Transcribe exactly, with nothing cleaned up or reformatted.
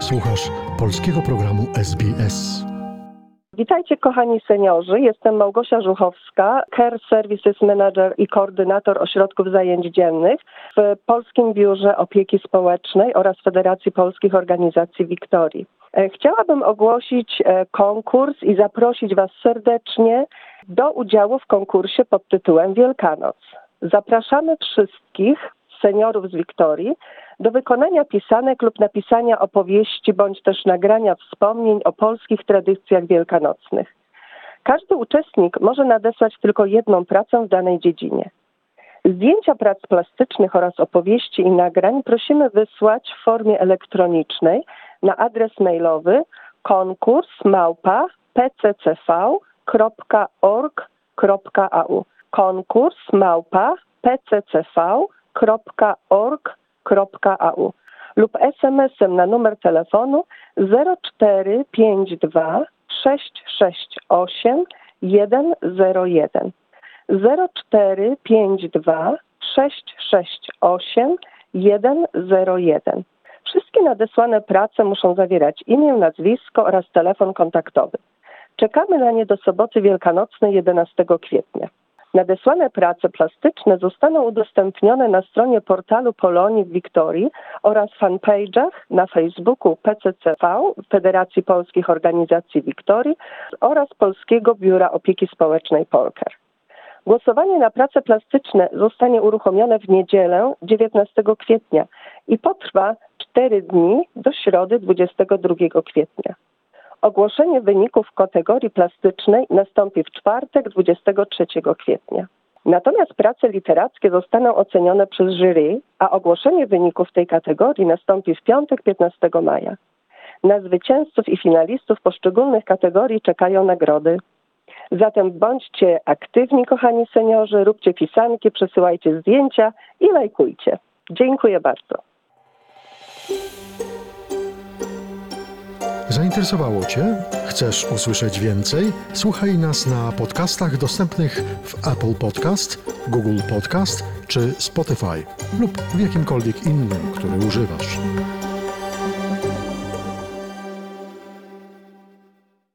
Słuchasz polskiego programu S B S. Witajcie kochani seniorzy, jestem Małgosia Żuchowska, Care Services Manager i koordynator ośrodków zajęć dziennych w Polskim Biurze Opieki Społecznej oraz Federacji Polskich Organizacji Wiktorii. Chciałabym ogłosić konkurs i zaprosić Was serdecznie do udziału w konkursie pod tytułem Wielkanoc. Zapraszamy wszystkich seniorów z Wiktorii do wykonania pisanek lub napisania opowieści bądź też nagrania wspomnień o polskich tradycjach wielkanocnych. Każdy uczestnik może nadesłać tylko jedną pracę w danej dziedzinie. Zdjęcia prac plastycznych oraz opowieści i nagrań prosimy wysłać w formie elektronicznej na adres mailowy konkurs małpa p c c v kropka org kropka a u konkurs małpa p c c v kropka org kropka a u lub es em esem na numer telefonu zero cztery pięć dwa sześć sześć osiem jeden zero jeden zero cztery pięć dwa sześć sześć osiem jeden zero jeden. Wszystkie nadesłane prace muszą zawierać imię, nazwisko oraz telefon kontaktowy. Czekamy na nie do soboty wielkanocnej jedenastego kwietnia. Nadesłane prace plastyczne zostaną udostępnione na stronie portalu Polonii w Wiktorii oraz fanpage'ach na Facebooku P C C V, Federacji Polskich Organizacji Wiktorii oraz Polskiego Biura Opieki Społecznej Polker. Głosowanie na prace plastyczne zostanie uruchomione w niedzielę dziewiętnastego kwietnia i potrwa cztery dni do środy dwudziestego drugiego kwietnia. Ogłoszenie wyników w kategorii plastycznej nastąpi w czwartek dwudziestego trzeciego kwietnia. Natomiast prace literackie zostaną ocenione przez jury, a ogłoszenie wyników tej kategorii nastąpi w piątek piętnastego maja. Na zwycięzców i finalistów poszczególnych kategorii czekają nagrody. Zatem bądźcie aktywni, kochani seniorzy, róbcie pisanki, przesyłajcie zdjęcia i lajkujcie. Dziękuję bardzo. Zainteresowało Cię? Chcesz usłyszeć więcej? Słuchaj nas na podcastach dostępnych w Apple Podcast, Google Podcast czy Spotify lub w jakimkolwiek innym, który używasz.